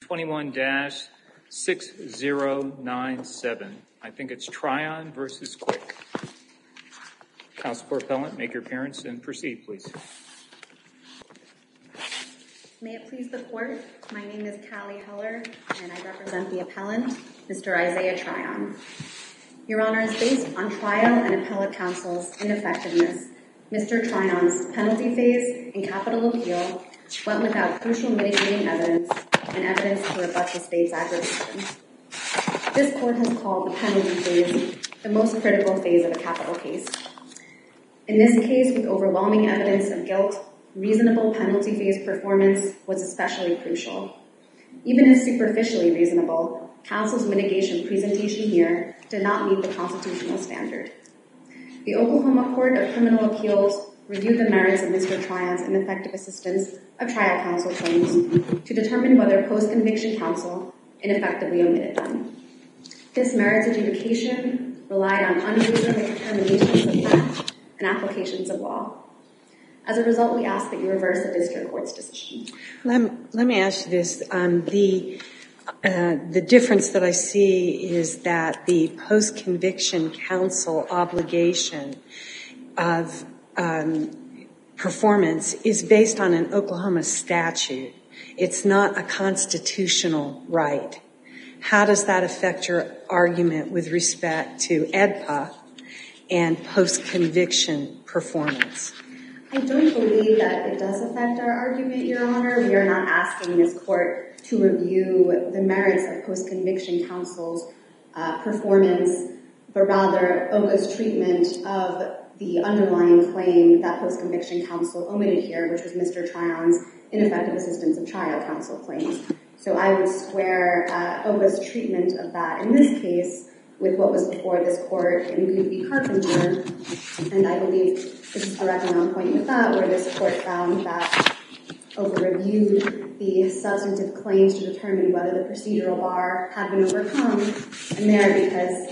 21-6097. I think it's Tryon versus Quick. Counsel for Appellant, make your appearance and proceed, please. May it please the Court, my name is Callie Heller, and I represent the appellant, Mr. Isaiah Tryon. Your Honor, is based on trial and appellate counsel's ineffectiveness, Mr. Tryon's penalty phase and capital appeal went without crucial mitigating evidence and evidence to rebut the state's aggravation. This Court has called the penalty phase the most critical phase of a capital case. In this case, with overwhelming evidence of guilt, reasonable penalty phase performance was especially crucial. Even if superficially reasonable, counsel's mitigation presentation here did not meet the constitutional standard. The Oklahoma Court of Criminal Appeals reviewed the merits of Mr. Tryon's ineffective assistance of trial counsel claims to determine whether post-conviction counsel ineffectively omitted them. This merits adjudication relied on unreasonable determinations of fact and applications of law. As a result, we ask that you reverse the district court's decision. Let me ask you this. The difference that I see is that the post-conviction counsel obligation of performance is based on an Oklahoma statute. It's not a constitutional right. How does that affect your argument with respect to AEDPA and post-conviction performance? I don't believe that it does affect our argument, Your Honor. We are not asking this court to review the merits of post-conviction counsel's performance, but rather OGA's treatment of the underlying claim that post-conviction counsel omitted here, which was Mr. Tryon's ineffective assistance of trial counsel claims. So I would square OGA's treatment of that in this case with what was before this court in Good v. Carpenter, and I believe this is directly on point with that, where this court found that OGA reviewed the substantive claims to determine whether the procedural bar had been overcome, and there because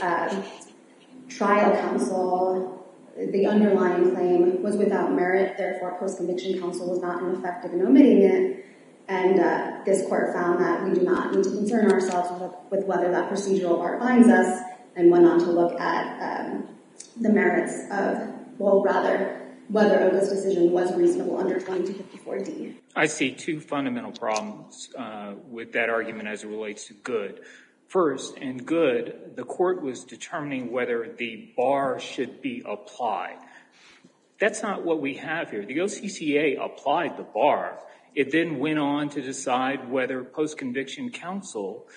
trial counsel, the underlying claim was without merit, therefore post-conviction counsel was not ineffective in omitting it, and this court found that we do not need to concern ourselves with whether that procedural bar binds us, and went on to look at the merits of, well, rather, whether OGA's decision was reasonable under 2254D. I see two fundamental problems with that argument as it relates to Good. First, in Good, the court was determining whether the bar should be applied. That's not what we have here. The OCCA applied the bar. It then went on to decide whether post-conviction counsel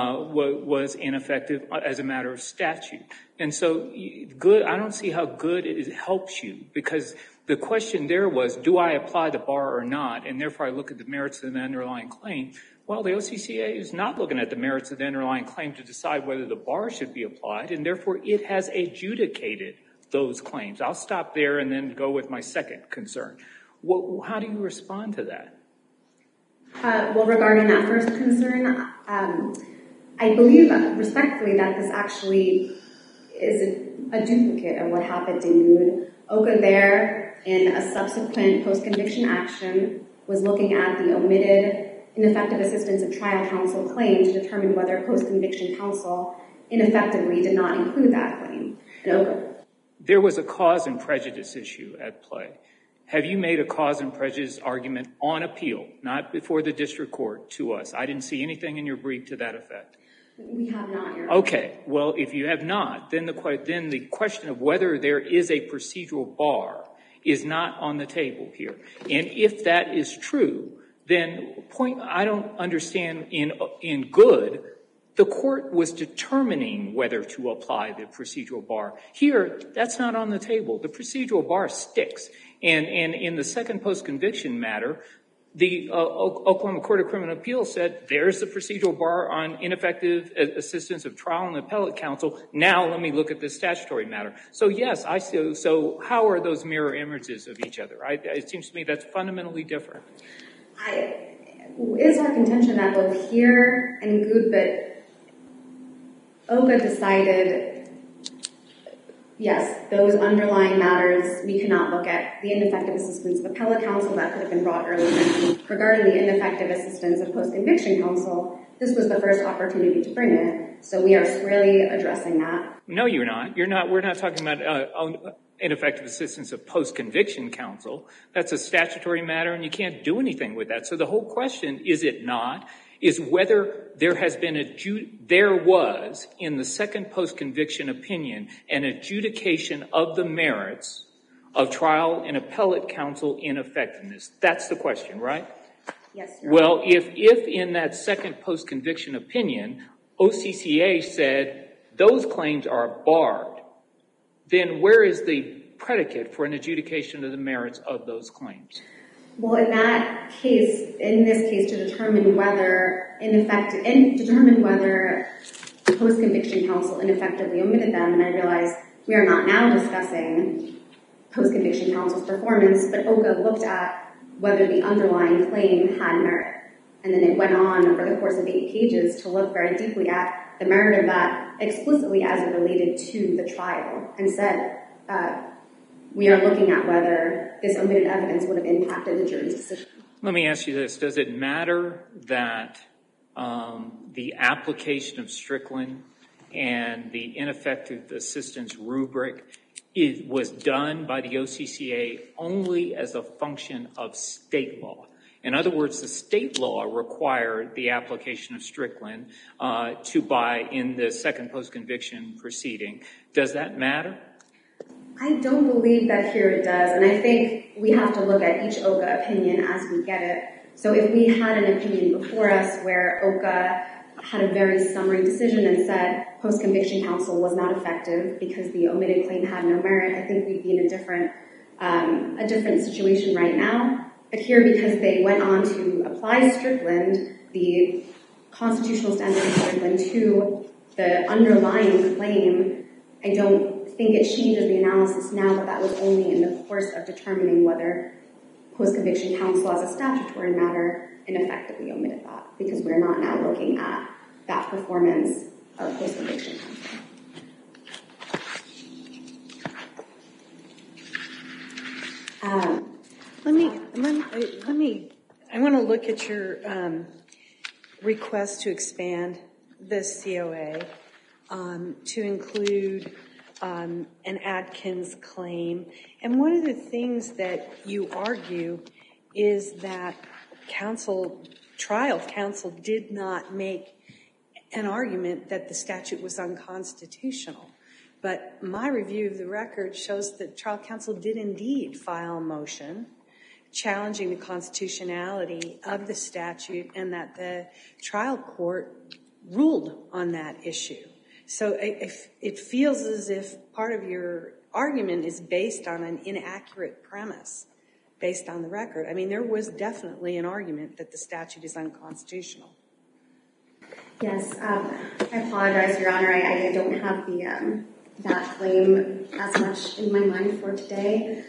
was ineffective as a matter of statute. And so Good, I don't see how Good helps you, because the question there was, do I apply the bar or not? And therefore I look at the merits of the underlying claim. Well, the OCCA is not looking at the merits of the underlying claim to decide whether the bar should be applied, and therefore it has adjudicated those claims. I'll stop there and then go with my second concern. How do you respond to that? Well, regarding that first concern, I believe respectfully that this actually is a duplicate of what happened in Good. OGA there, in a subsequent post-conviction action, was looking at the omitted ineffective assistance of trial counsel claim to determine whether post-conviction counsel ineffectively did not include that claim. There was a cause and prejudice issue at play. Have you made a cause and prejudice argument on appeal, not before the district court, to us? I didn't see anything in your brief to that effect. We have not, Your Honor. Okay. Well, if you have not, then the question of whether there is a procedural bar is not on the table here. And if that is true, then I don't understand in Good, the court was determining whether to apply the procedural bar. Here, that's not on the table. The procedural bar sticks. And in the second post-conviction matter, the Oklahoma Court of Criminal Appeals said, there's the procedural bar on ineffective assistance of trial and appellate counsel. Now let me look at this statutory matter. So yes, I see. So how are those mirror images of each other? It seems to me that's fundamentally different. It is our contention that both here and in Good, but OGA decided, yes, those underlying matters, we cannot look at the ineffective assistance of appellate counsel that could have been brought earlier. Regarding the ineffective assistance of post-conviction counsel, this was the first opportunity to bring it. So we are squarely addressing that. No, you're not. We're not talking about ineffective assistance of post-conviction counsel. That's a statutory matter, and you can't do anything with that. So the whole question, is it not, is whether there was, in the second post-conviction opinion, an adjudication of the merits of trial and appellate counsel ineffectiveness. That's the question, right? Yes, Your Honor. Well, if in that second post-conviction opinion, OCCA said those claims are barred, then where is the predicate for an adjudication of the merits of those claims? Well, in this case, to determine whether post-conviction counsel ineffectively omitted them, and I realize we are not now discussing post-conviction counsel's performance, but OCA looked at whether the underlying claim had merit. And then it went on over the course of 8 pages to look very deeply at the merit of that explicitly as it related to the trial, and said, we are looking at whether this omitted evidence would have impacted the jury's decision. Let me ask you this. Does it matter that the application of Strickland and the ineffective assistance rubric was done by the OCCA only as a function of state law? In other words, the state law required the application of Strickland in the second post-conviction proceeding. Does that matter? I don't believe that here it does, and I think we have to look at each OCA opinion as we get it. So if we had an opinion before us where OCA had a very summary decision and said post-conviction counsel was not effective because the omitted claim had no merit, I think we'd be in a different situation right now. But here, because they went on to apply Strickland, the constitutional standard of Strickland, to the underlying claim, I don't think it changes the analysis now, but that was only in the course of determining whether post-conviction counsel as a statutory matter ineffectively omitted that, because we're not now looking at that performance of post-conviction counsel. I want to look at your request to expand the COA to include an Adkins claim. And one of the things that you argue is that trial counsel did not make an argument that the statute was unconstitutional. But my review of the record shows that trial counsel did indeed file a motion challenging the constitutionality of the statute, and that the trial court ruled on that issue. So it feels as if part of your argument is based on an inaccurate premise based on the record. I mean, there was definitely an argument that the statute is unconstitutional. Yes, I apologize, Your Honor. I don't have that claim as much in my mind for today.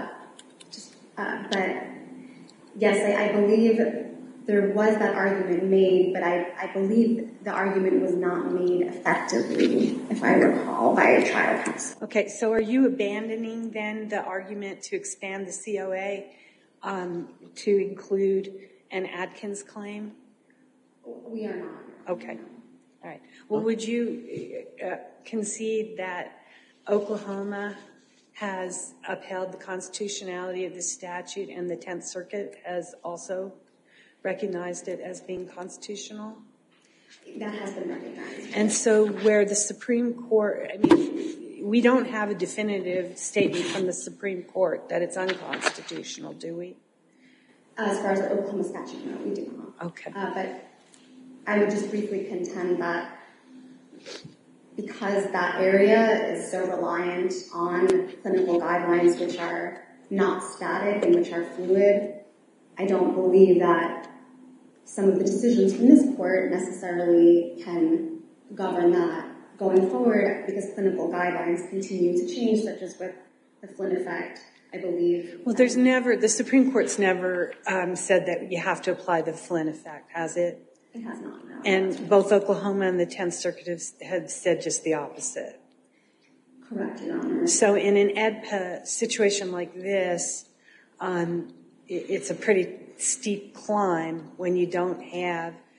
But yes, I believe there was that argument made, but I believe the argument was not made effectively, if I recall, by a trial counsel. Okay, so are you abandoning then the argument to expand the COA to include an Adkins claim? We are not. Okay, all right. Well, would you concede that Oklahoma has upheld the constitutionality of the statute and the 10th Circuit has also recognized it as being constitutional? That has been recognized. And so where the Supreme Court, I mean, we don't have a definitive statement from the Supreme Court that it's unconstitutional, do we? As far as the Oklahoma statute, no, we do not. Okay. But I would just briefly contend that because that area is so reliant on clinical guidelines which are not static and which are fluid, I don't believe that some of the decisions from this court necessarily can govern that going forward, because clinical guidelines continue to change, such as with the Flynn effect, I believe. Well, the Supreme Court's never said that you have to apply the Flynn effect, has it? It has not, no. And both Oklahoma and the 10th Circuit have said just the opposite. Correct, Your Honor. So in an AEDPA situation like this, it's a pretty steep climb when you don't have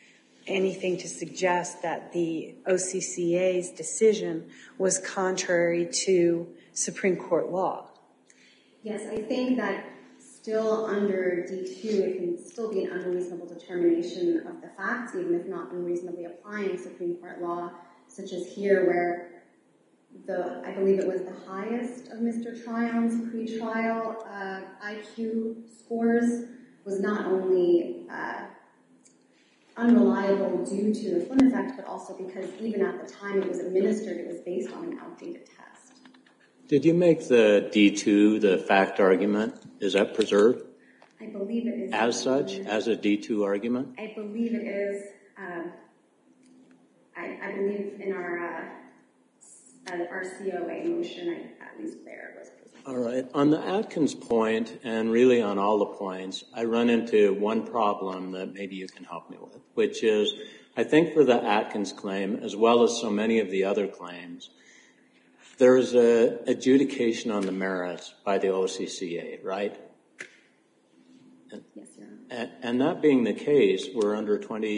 anything to suggest that the OCCA's decision was contrary to Supreme Court law. Yes, I think that still under D2, it can still be an unreasonable determination of the facts, even if not unreasonably applying Supreme Court law, such as here where I believe it was the highest of Mr. Tryon's pretrial IQ scores was not only unreliable due to the Flynn effect, but also because even at the time it was administered, it was based on an outdated test. Did you make the D2, the fact argument? Is that preserved? I believe it is. As such, as a D2 argument? I believe it is. I believe in our COA motion, at least there was preserved. All right. On the Atkins point, and really on all the points, I run into one problem that maybe you can help me with, which is I think for the Atkins claim, as well as so many of the other claims, there is an adjudication on the merits by the OCCA, right? Yes, Your Honor. And that being the case, we're under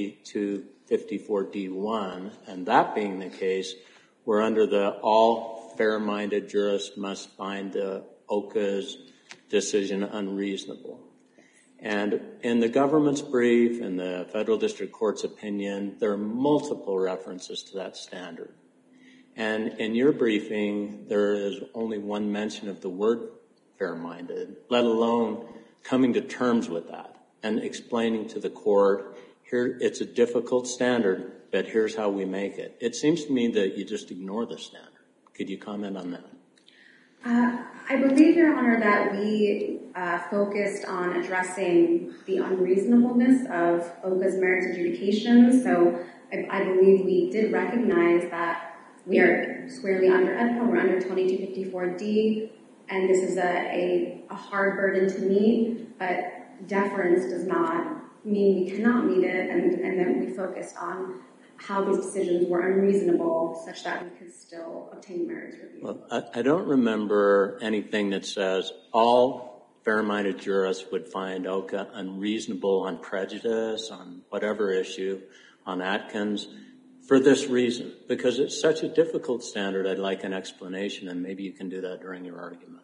2254D1, and that being the case, we're under the all fair-minded jurists must find the OCA's decision unreasonable. And in the government's brief, in the Federal District Court's opinion, there are multiple references to that standard. And in your briefing, there is only one mention of the word fair-minded, let alone coming to terms with that and explaining to the court, here, it's a difficult standard, but here's how we make it. It seems to me that you just ignore the standard. Could you comment on that? I believe, Your Honor, that we focused on addressing the unreasonableness of OCA's merits adjudication. So I believe we did recognize that we are squarely under EDPA, we're under 2254D, and this is a hard burden to meet, but deference does not mean we cannot meet it, and then we focused on how these decisions were unreasonable such that we could still obtain merits review. Well, I don't remember anything that says all fair-minded jurists would find OCA unreasonable on prejudice, on whatever issue, on Atkins, for this reason. Because it's such a difficult standard, I'd like an explanation, and maybe you can do that during your argument.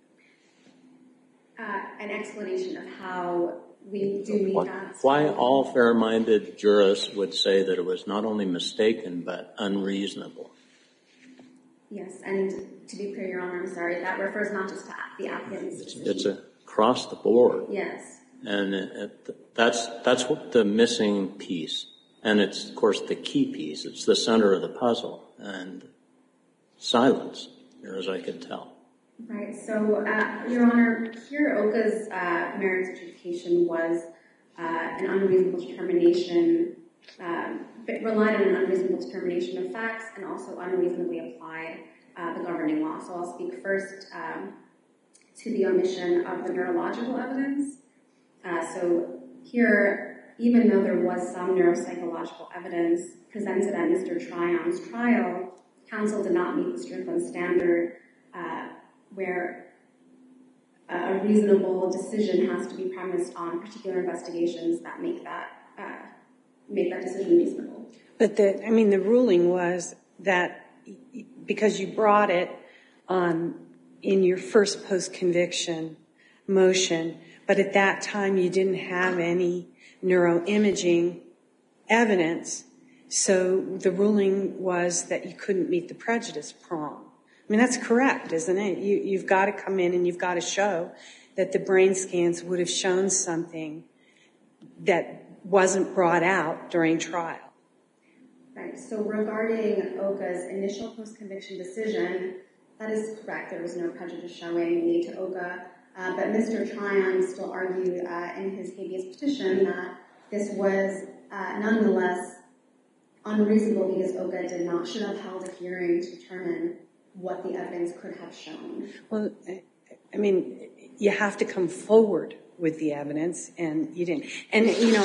An explanation of how we do meet that. Why all fair-minded jurists would say that it was not only mistaken, but unreasonable. Yes, and to be clear, Your Honor, I'm sorry, that refers not just to the Atkins decision. It's across the board. Yes. And that's what the missing piece. And it's, of course, the key piece. It's the center of the puzzle. And silence, near as I could tell. Right. So, Your Honor, here OCA's merits adjudication was an unreasonable determination, relied on an unreasonable determination of facts and also unreasonably applied the governing law. So I'll speak first to the omission of the neurological evidence. So here, even though there was some neuropsychological evidence presented at Mr. Tryon's trial, counsel did not meet the Strickland standard where a reasonable decision has to be premised on particular investigations that make that decision reasonable. But the ruling was that because you brought it in your first post-conviction motion, but at that time you didn't have any neuroimaging evidence, so the ruling was that you couldn't meet the prejudice prong. I mean, that's correct, isn't it? You've got to come in and you've got to show that the brain scans would have shown something that wasn't brought out during trial. Right. So regarding OCA's initial post-conviction decision, that is correct. There was no prejudice showing made to OCA. But Mr. Tryon still argued in his habeas petition that this was nonetheless unreasonable because OCA should have held a hearing to determine what the evidence could have shown. Well, I mean, you have to come forward with the evidence, and you didn't. And,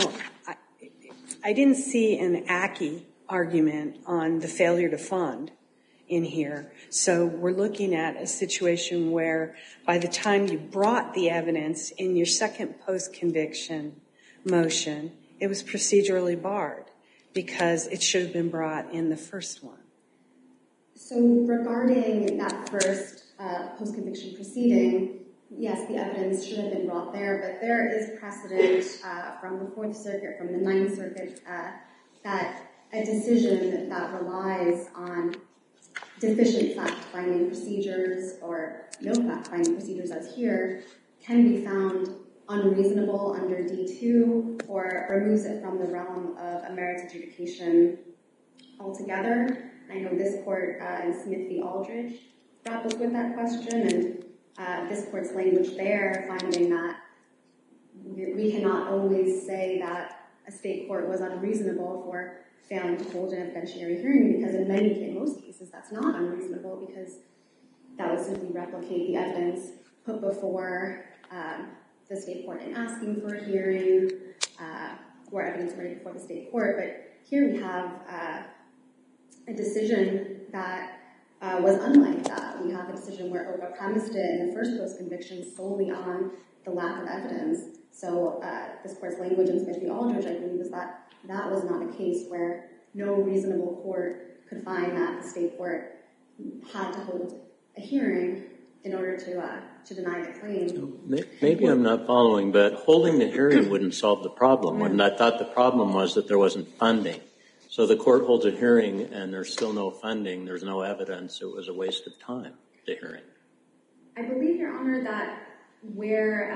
I didn't see an Aki argument on the failure to fund in here. So we're looking at a situation where by the time you brought the evidence in your second post-conviction motion, it was procedurally barred. because it should have been brought in the first one. So regarding that first post-conviction proceeding, yes, the evidence should have been brought there, but there is precedent from the Fourth Circuit, from the Ninth Circuit, that a decision that relies on deficient fact-finding procedures or no fact-finding procedures as here can be found unreasonable under D2 or removes it from the realm of a merits adjudication altogether. I know this court in Smith v. Aldridge grappled with that question, and this court's language there finding that we cannot always say that a state court was unreasonable for failing to hold an evidentiary hearing, because in most cases that's not unreasonable, because that would simply replicate the evidence put before the state court in asking for a hearing or evidence ready before the state court. But here we have a decision that was unlike that. We have a decision where OCA premised it in the first post-conviction solely on the lack of evidence. So this court's language in Smith v. Aldridge, I believe, is that that was not a case where no reasonable court could find that the state court had to hold a hearing in order to deny the claim. Maybe I'm not following, but holding the hearing wouldn't solve the problem. And I thought the problem was that there wasn't funding. So the court holds a hearing and there's still no funding, there's no evidence, it was a waste of time, the hearing. I believe, Your Honor, that where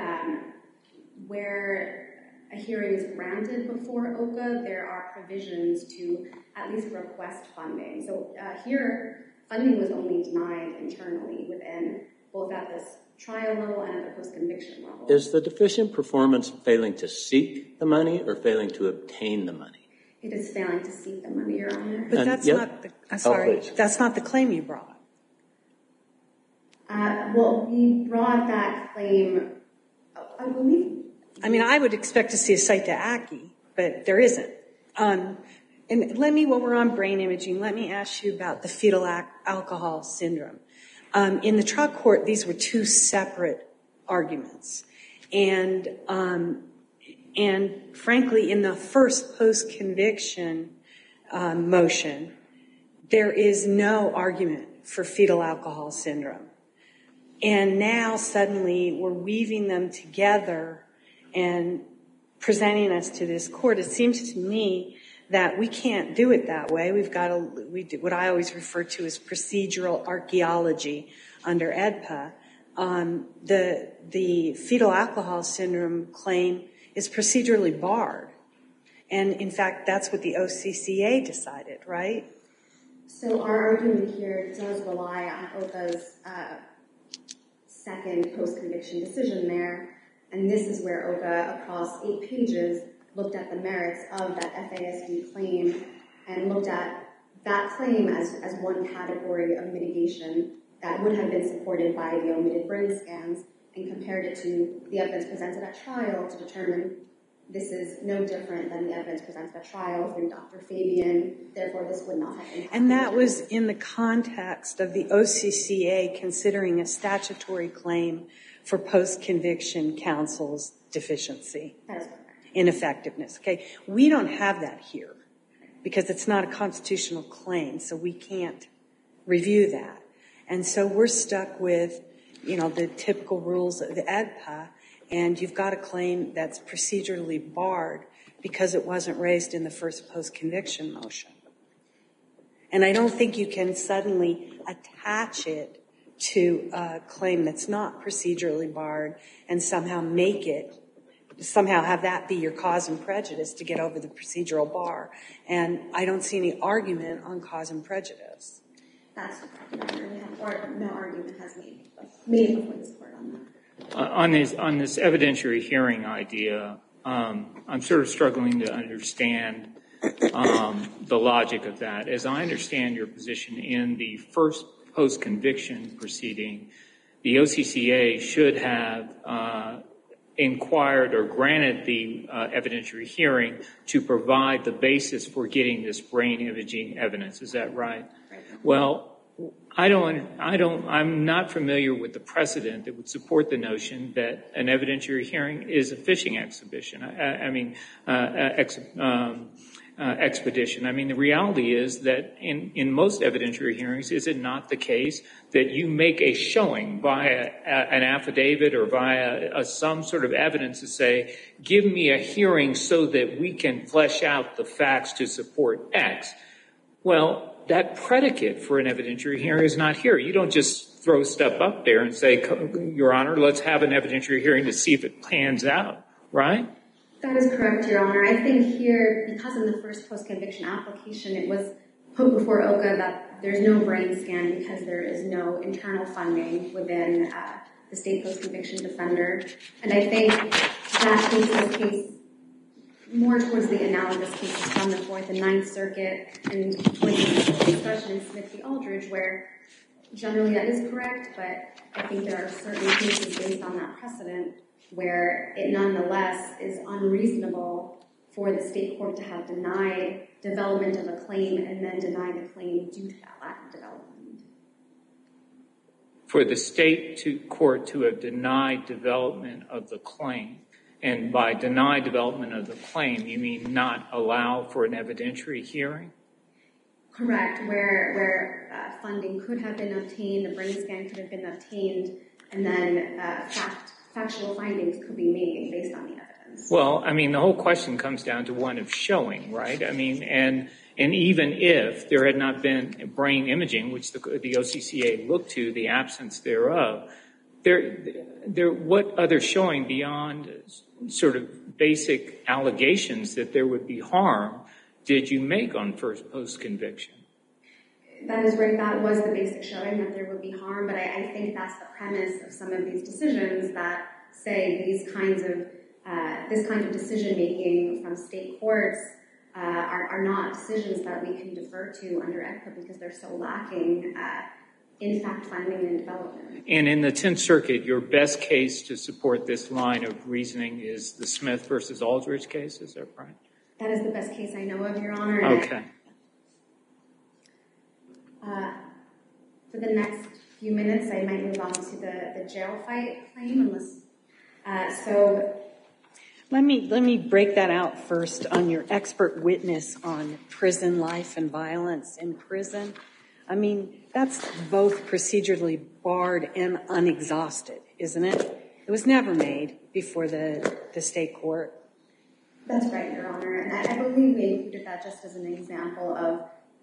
a hearing is granted before OCA, there are provisions to at least request funding. So here, funding was only denied internally within both at this trial level and at the post-conviction level. Is the deficient performance failing to seek the money or failing to obtain the money? It is failing to seek the money, Your Honor. But that's that's not the claim you brought. Well, we brought that claim, I believe. I mean, I would expect to see a cite to ACCI, but there isn't. And while we're on brain imaging, let me ask you about the fetal alcohol syndrome. In the trial court, these were two separate arguments. And frankly, in the first post-conviction motion, there is no argument for fetal alcohol syndrome. And now suddenly we're weaving them together and presenting us to this court. It seems to me that we can't do it that way. We do what I always refer to as procedural archaeology under AEDPA. The fetal alcohol syndrome claim is procedurally barred. And in fact, that's what the OCCA decided, right? So our argument here does rely on OCA's second post-conviction decision there. And this is where OCA, across 8 pages, looked at the merits of that FASD claim and looked at that claim as one category of mitigation that would have been supported by the omitted brain scans and compared it to the evidence presented at trial to determine this is no different than the evidence presented at trial through Dr. Fabian. Therefore, this would not have impacted. And that was in the context of the OCCA considering a statutory claim for post-conviction counsel's deficiency. That is correct. Ineffectiveness. Okay, we don't have that here because it's not a constitutional claim, so we can't review that. And so we're stuck with, the typical rules of the AEDPA, and you've got a claim that's procedurally barred because it wasn't raised in the first post-conviction motion. And I don't think you can suddenly attach it to a claim that's not procedurally barred and somehow have that be your cause and prejudice to get over the procedural bar. And I don't see any argument on cause and prejudice. That's or no argument has made before this court on that. On this evidentiary hearing idea, I'm sort of struggling to understand the logic of that. As I understand your position in the first post-conviction proceeding, the OCCA should have inquired or granted the evidentiary hearing to provide the basis for getting this brain imaging evidence. Is that right? Right. Well, I'm not familiar with the precedent that would support the notion that an evidentiary hearing is a fishing exhibition. expedition. I mean, the reality is that in most evidentiary hearings, is it not the case that you make a showing via an affidavit or via some sort of evidence to say, give me a hearing so that we can flesh out the facts to support X? Well, that predicate for an evidentiary hearing is not here. You don't just throw stuff up there and say, Your Honor, let's have an evidentiary hearing to see if it pans out, right? That is correct, Your Honor. I think here, because in the first post-conviction application, it was put before OCA that there's no brain scan because there is no internal funding within the state post-conviction defender. And I think that takes this case more towards the analogous cases from the Fourth and Ninth Circuit and towards the discussion in Smith v. Aldridge, where generally that is correct, but I think there are certain cases based on that precedent where it nonetheless is unreasonable for the state court to have denied development of a claim and then deny the claim due to that lack of development. For the state court to have denied development of the claim, and by deny development of the claim, you mean not allow for an evidentiary hearing? Correct, where funding could have been obtained, a brain scan could have been obtained, and then factual findings could be made based on the evidence. Well, I mean, the whole question comes down to one of showing, right? I mean, and even if there had not been brain imaging, which the OCCA looked to, the absence thereof, what other showing beyond sort of basic allegations that there would be harm did you make on first post-conviction? That is right. That was the basic showing that there would be harm, but I think that's the premise of some of these decisions that say this kind of decision-making from state courts are not decisions that we can defer to under EDPA because they're so lacking in fact-finding and development. And in the 10th Circuit, your best case to support this line of reasoning is the Smith versus Aldridge case, is that right? That is the best case I know of, Your Honor. Okay. For the next few minutes, I might move on to the jail fight claim. Let me break that out first on your expert witness on prison life and violence in prison. I mean, that's both procedurally barred and unexhausted, isn't it? It was never made before the state court. That's right, Your Honor. And I believe we included that just as an example of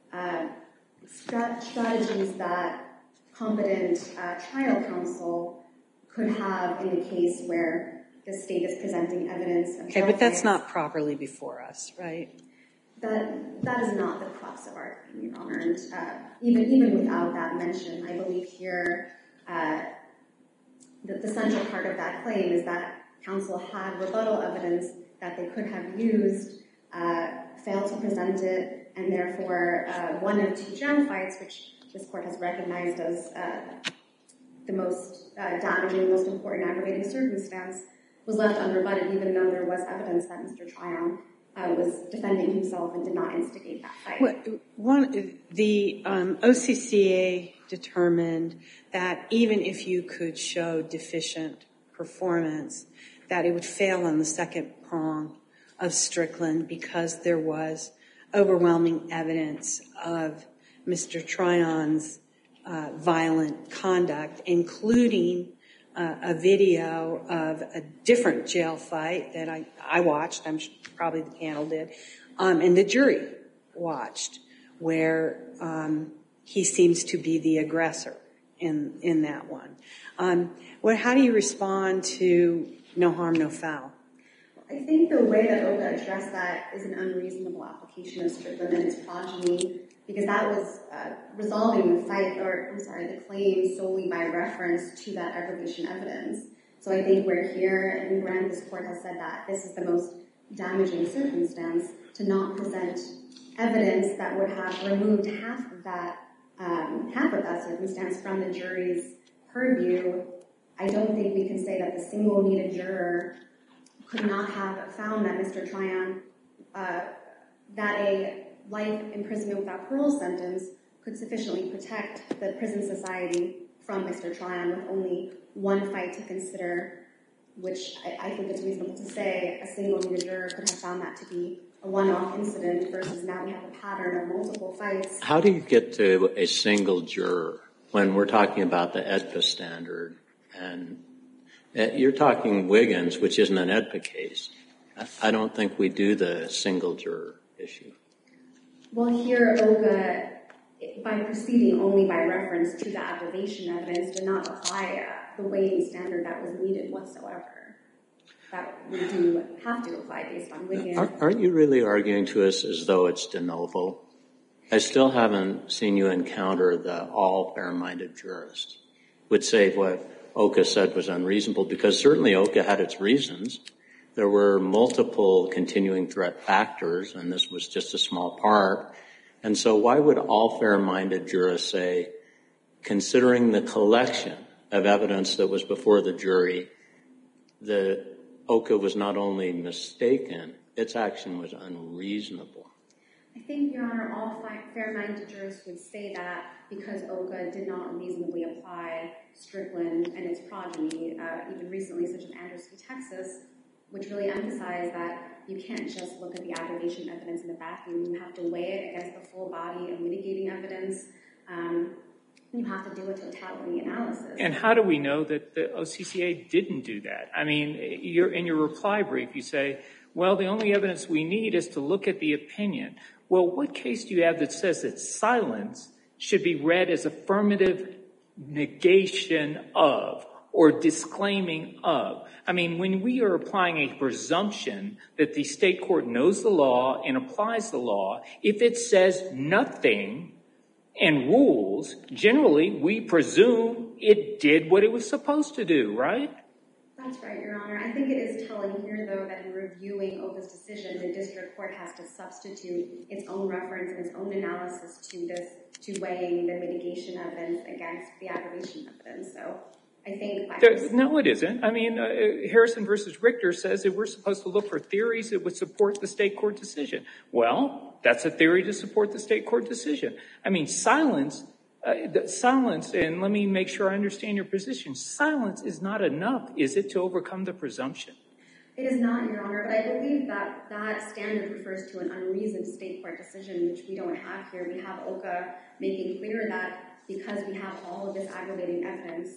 strategies that competent trial counsel could have in a case where the state is presenting evidence of Okay, but that's not properly before us, right? That is not the crux of our claim, Your Honor. And even without that mention, I believe here that the central part of that claim is that counsel had rebuttal evidence that they could have used, failed to present it, and therefore one of two jail fights, which this court has recognized as the most damaging, most important aggravating circumstance, was left unrebutted, even though there was evidence that Mr. Tryon was defending himself and did not instigate that fight. The OCCA determined that even if you could show deficient performance, that it would fail on the second prong of Strickland because there was overwhelming evidence of Mr. Tryon's violent conduct, including a video of a different jail fight that I watched, I'm sure probably the panel did, and the jury watched, where he seems to be the aggressor in that one. How do you respond to no harm, no foul? I think the way that OCA addressed that is an unreasonable application of Strickland and its progeny, because that was resolving the claim solely by reference to that aggravation evidence. So I think we're here, and Grant, this court has said that this is the most damaging circumstance to not present evidence that would have removed half of that circumstance from the jury's purview. I don't think we can say that the single needed juror could not have found that Mr. Tryon, that a life imprisonment without parole sentence could sufficiently protect the prison society from Mr. Tryon with only one fight to consider, which I think it's reasonable to say a single needed juror could have found that to be a one-off incident versus now we have a pattern of multiple fights. How do you get to a single juror when we're talking about the AEDPA standard? And you're talking Wiggins, which isn't an AEDPA case. I don't think we do the single juror issue. Well, here, OGA, by proceeding only by reference to the aggravation evidence, did not apply the weighting standard that was needed whatsoever. That we do have to apply based on Wiggins. Aren't you really arguing to us as though it's de novo? I still haven't seen you encounter the all fair-minded jurist would say what OCA said was unreasonable, because certainly OCA had its reasons. There were multiple continuing threat factors, and this was just a small part. And so why would all fair-minded jurists say, considering the collection of evidence that was before the jury, the OCA was not only mistaken, its action was unreasonable? I think, Your Honor, all fair-minded jurists would say that because OCA did not reasonably apply Strickland and its progeny, even recently, such as Andrews v. Texas, which really emphasized that you can't just look at the aggravation evidence in the vacuum. You have to weigh it against the full body of mitigating evidence. You have to do a totality analysis. And how do we know that the OCCA didn't do that? I mean, in your reply brief, you say, well, the only evidence we need is to look at the opinion. Well, what case do you have that says that silence should be read as affirmative negation of or disclaiming of? I mean, when we are applying a presumption that the state court knows the law and applies the law, if it says nothing and rules, generally we presume it did what it was supposed to do, right? That's right, Your Honor. I think it is telling here, though, that in reviewing OCA's decision, the district court has to substitute its own reference and its own analysis to weighing the mitigation evidence against the aggravation evidence. So I think no, it isn't. I mean, Harrison versus Richter says that we're supposed to look for theories that would support the state court decision. Well, that's a theory to support the state court decision. I mean, silence, and let me make sure I understand your position. Silence is not enough, is it, to overcome the presumption? It is not, Your Honor, but I believe that that standard refers to an unreasoned state court decision, which we don't have here. We have OCA making clear that because we have all of this aggravating evidence,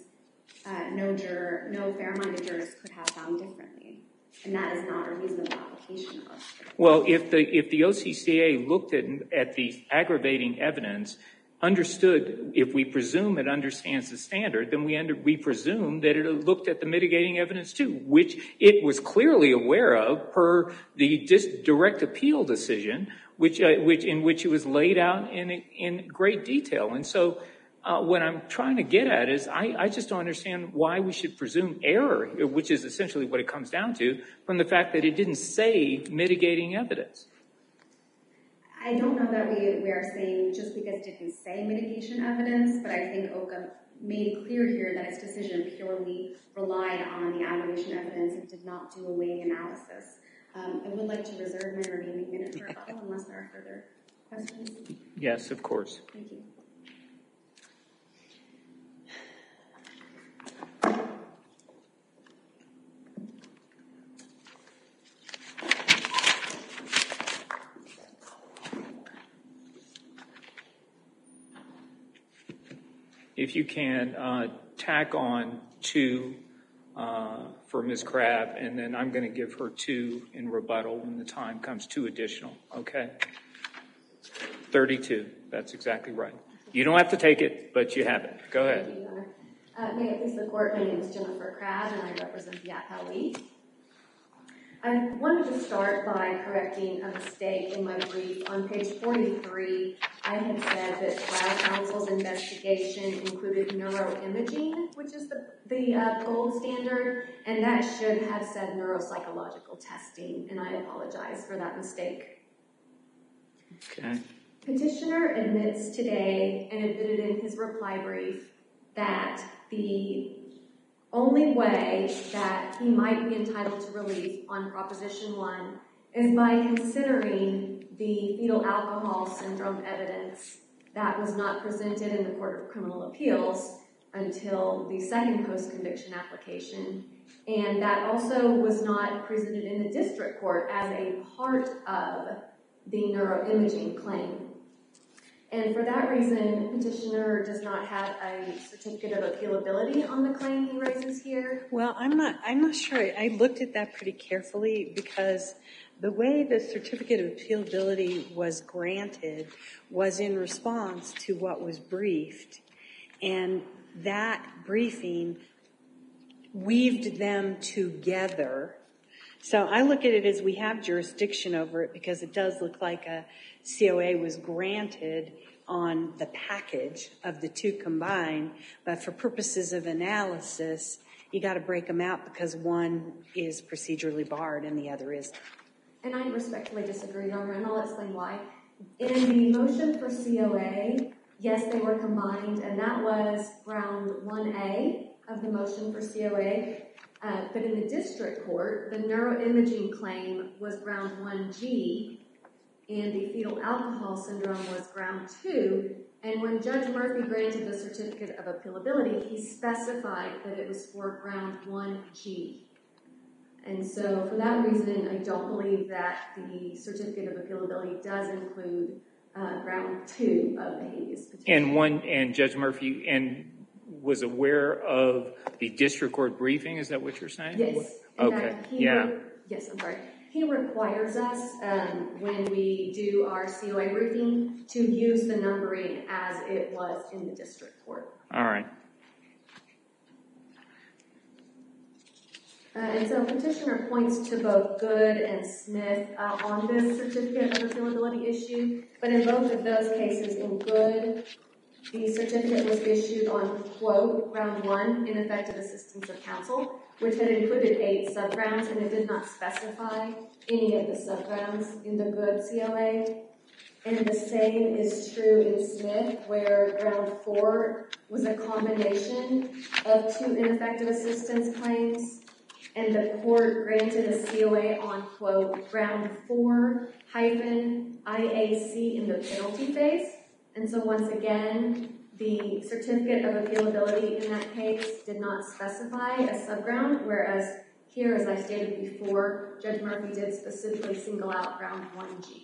no fair-minded jurist could have found differently. And that is not a reasonable application of it. Well, if the OCCA looked at the aggravating evidence, understood, if we presume it understands the standard, then we presume that it looked at the mitigating evidence too, which it was clearly aware of per the direct appeal decision, in which it was laid out in great detail. And so what I'm trying to get at is I just don't understand why we should presume error, which is essentially what it comes down to, from the fact that it didn't say mitigating evidence. I don't know that we are saying just because it didn't say mitigation evidence, but I think OCA made clear here that its decision purely relied on the aggravation evidence and did not do a weighing analysis. I would like to reserve my remaining minute for rebuttal unless there are further questions. Yes, of course. Thank you. If you can tack on 2 for Ms. Crabb, and then I'm going to give her 2 in rebuttal when the time comes, 2 additional, okay? 32, that's exactly right. You don't have to take it, but you have it. Go ahead. Thank you, Your Honor. May it please the Court, my name is Jennifer Crabb, and I represent the appellee. I wanted to start by correcting a mistake in my brief. On page 43, I had said that trial counsel's investigation included neuroimaging, which is the gold standard, and that should have said neuropsychological testing, and I apologize for that mistake. Okay. Petitioner admits today, and admitted in his reply brief, that the only way that he might be entitled to relief on Proposition 1 is by considering the fetal alcohol syndrome evidence that was not presented in the Court of Criminal Appeals until the second post-conviction application, and that also was not presented in the district court as a part of the neuroimaging claim. And for that reason, petitioner does not have a certificate of appealability on the claim he raises here. Well, I'm not sure. I looked at that pretty carefully because the way the certificate of appealability was granted was in response to what was briefed. And that briefing weaved them together. So I look at it as we have jurisdiction over it because it does look like a COA was granted on the package of the two combined, but for purposes of analysis, you got to break them out because one is procedurally barred and the other isn't. And I respectfully disagree, Your Honor, and I'll explain why. In the motion for COA, yes, they were combined, and that was ground 1A of the motion for COA. But in the district court, the neuroimaging claim was ground 1G, and the fetal alcohol syndrome was ground 2. And when Judge Murphy granted the certificate of appealability, he specified that it was for ground 1G. And so for that reason, I don't believe that the certificate of appealability does include ground 2 of the habeas petition. And Judge Murphy was aware of the district court briefing. Is that what you're saying? Yes. Okay. Yes, I'm sorry. He requires us, when we do our COA briefing, to use the numbering as it was in the district court. All right. And so petitioner points to both Good and Smith on this certificate of appealability issue, but in both of those cases, in Good, the certificate was issued on, quote, ground 1, ineffective assistance of counsel, which had included 8 subgrounds, and it did not specify any of the subgrounds in the Good COA. And the same is true in Smith, where ground 4 was a combination of 2 ineffective assistance claims, and the court granted a COA on, quote, ground 4-IAC in the penalty phase. And so once again, the certificate of appealability in that case did not specify a subground, whereas here, as I stated before, Judge Murphy did specifically single out ground 1G.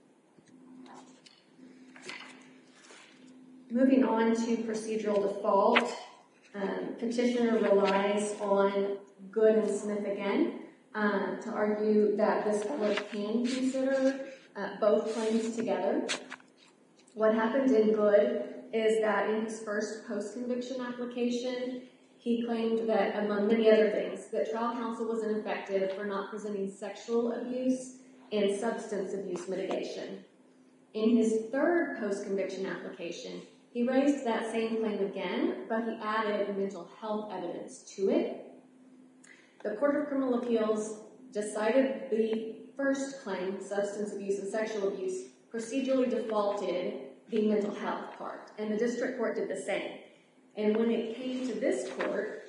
Moving on to procedural default, petitioner relies on Good and Smith again to argue that this court can consider both claims together. What happened in Good is that in his first post-conviction application, he claimed that, among many other things, that trial counsel was ineffective for not presenting sexual abuse and substance abuse mitigation. In his third post-conviction application, he raised that same claim again, but he added mental health evidence to it. The Court of Criminal Appeals decided the first claim, substance abuse and sexual abuse, procedurally defaulted the mental health part, and the district court did the same. And when it came to this court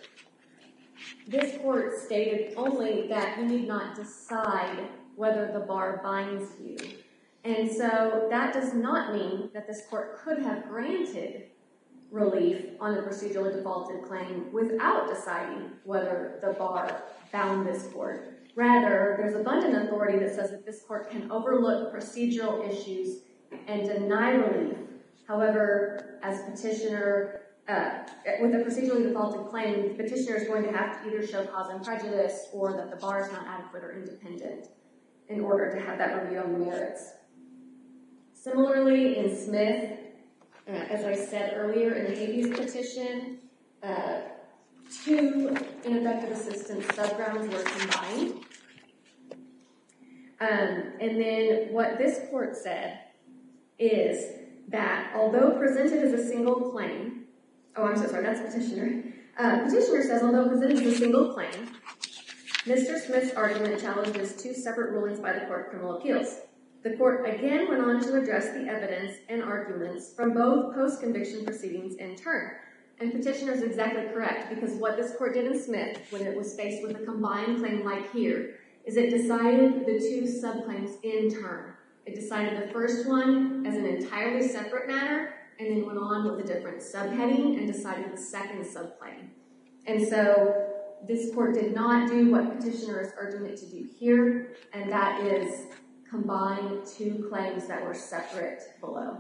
stated only that you need not decide whether the bar binds you. And so that does not mean that this court could have granted relief on a procedurally defaulted claim without deciding whether the bar bound this court. Rather, there's abundant authority that says that this court can overlook procedural issues and deny relief. However, as petitioner, with a procedurally defaulted claim, the petitioner is going to have to either show cause and prejudice or that the bar is not adequate or independent in order to have that review on the merits. Similarly, in Smith, as I said earlier, in the habeas petition, 2 ineffective assistance subgrounds were combined. And then what this court said is that although presented as a single claim, that's petitioner. Petitioner says, although presented as a single claim, Mr. Smith's argument challenges 2 separate rulings by the Court of Criminal Appeals. The court again went on to address the evidence and arguments from both post-conviction proceedings in turn. And petitioner is exactly correct, because what this court did in Smith, when it was faced with a combined claim like here, is it decided the 2 subclaims in turn. It decided the first one as an entirely separate matter, and then went on with a different subheading and decided the second subclaim. And so this court did not do what petitioner is urging it to do here, and that is combine two claims that were separate below.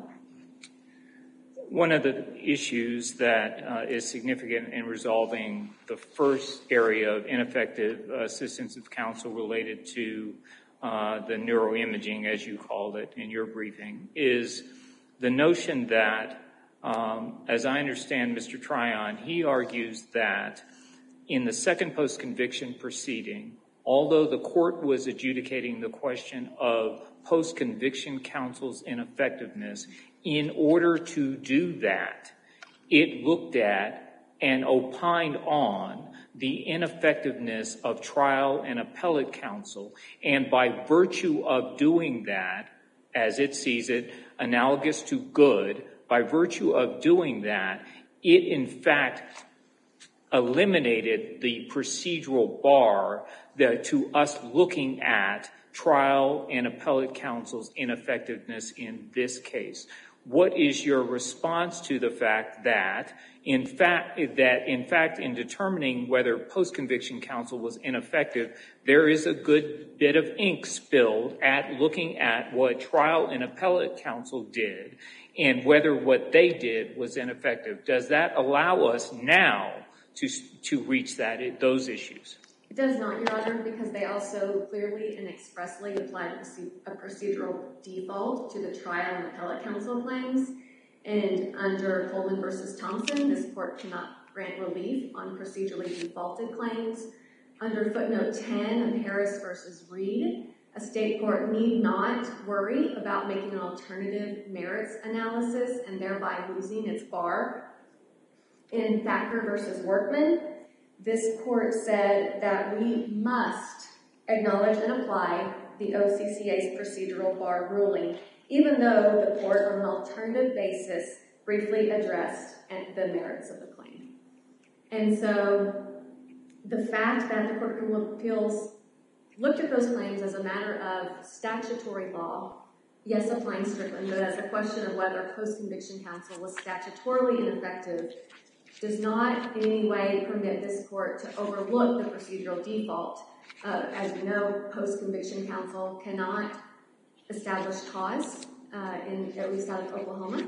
One of the issues that is significant in resolving the first area of ineffective assistance of counsel related to the neuroimaging, as you called it in your briefing, is the notion that, as I understand Mr. Tryon, he argues that in the second post-conviction proceeding, although the court was adjudicating the question of post-conviction counsel's ineffectiveness, in order to do that, it looked at and opined on the ineffectiveness of trial and appellate counsel, and by virtue of doing that, as it sees it, analogous to good, by virtue of doing that, it in fact eliminated the procedural bar to us looking at trial and appellate counsel's ineffectiveness in this case. What is your response to the fact that, in fact, in determining whether post-conviction counsel was ineffective, there is a good bit of ink spilled at looking at what trial and appellate counsel did and whether what they did was ineffective? Does that allow us now to reach those issues? It does not, Your Honor, because they also clearly and expressly applied a procedural default to the trial and appellate counsel claims. And under Coleman v. Thompson, this court cannot grant relief on procedurally defaulted claims. Under footnote 10 of Harris v. Reed, a state court need not worry about making an alternative merits analysis and thereby losing its bar. In Thacker v. Workman, this court said that we must acknowledge and apply the OCCA's procedural bar ruling, even though the court on an alternative basis briefly addressed the merits of the claim. And so the fact that the Court of Criminal Appeals looked at those claims as a matter of statutory law, yes, applying Strickland, but as a question of whether post-conviction counsel was statutorily ineffective, does not in any way permit this court to overlook the procedural default. As you know, post-conviction counsel cannot establish cause, at least out of Oklahoma.